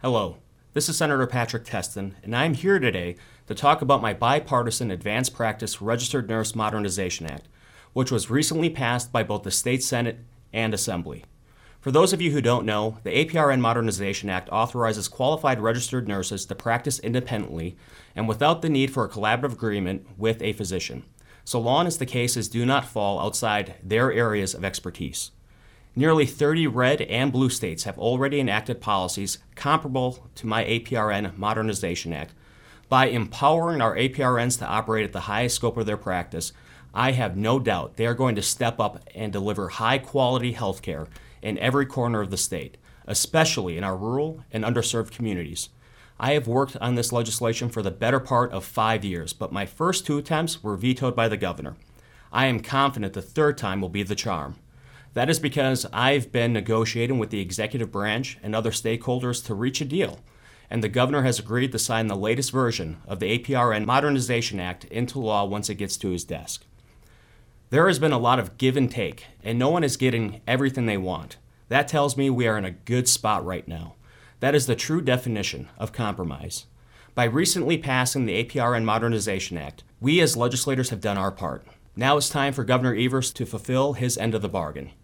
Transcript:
Hello, this is Senator Patrick Testin, and I'm here today to talk about my bipartisan Advanced Practice Registered Nurse Modernization Act, which was recently passed by both the State Senate and Assembly. For those of you who don't know, the APRN Modernization Act authorizes qualified registered nurses to practice independently and without the need for a collaborative agreement with a physician, so long as the cases do not fall outside their areas of expertise. Nearly 30 red and blue states have already enacted policies comparable to my APRN Modernization Act. By empowering our APRNs to operate at the highest scope of their practice, I have no doubt they are going to step up and deliver high-quality health care in every corner of the state, especially in our rural and underserved communities. I have worked on this legislation for the better part of 5 years, but my first 2 attempts were vetoed by the governor. I am confident the third time will be the charm. That is because I've been negotiating with the executive branch and other stakeholders to reach a deal, and the governor has agreed to sign the latest version of the APRN Modernization Act into law once it gets to his desk. There has been a lot of give and take, and no one is getting everything they want. That tells me we are in a good spot right now. That is the true definition of compromise. By recently passing the APRN Modernization Act, we as legislators have done our part. Now it's time for Governor Evers to fulfill his end of the bargain.